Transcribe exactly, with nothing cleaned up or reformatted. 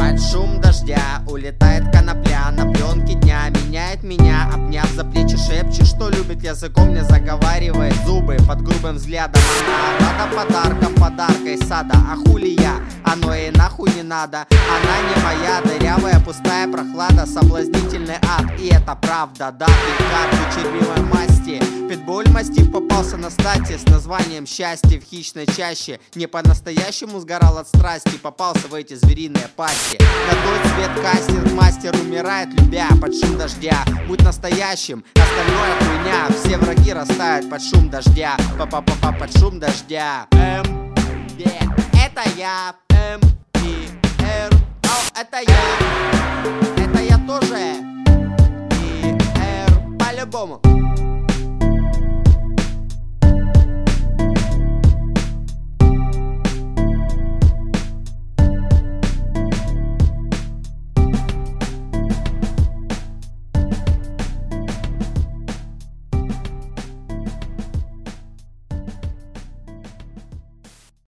Под шум дождя улетает конопля, на пленке дня меняет меня, обняв за плечи, шепчет, что любит, языком мне заговаривает зубы. Под грубым взглядом она рада подарком, подарка из сада. А хули я, оно ей нахуй не надо. Она не моя, дырявая, пустая прохлада, соблазнительный ад, и это правда. Да, пикар червивой масти, питбуль мастиф попался на стати с названием счастье в хищной чаще. Не по-настоящему сгорал от страсти, попался в эти звериные пасти. На тот свет кастинг мастер умирает, любя под шум дождя. Будь настоящим, остальное хуйня. Все враги растают под шум дождя. Па-па-па-па под шум дождя. М, yeah. Это я, М, И, Р. О, это я. Это я тоже. И, Р. По-любому.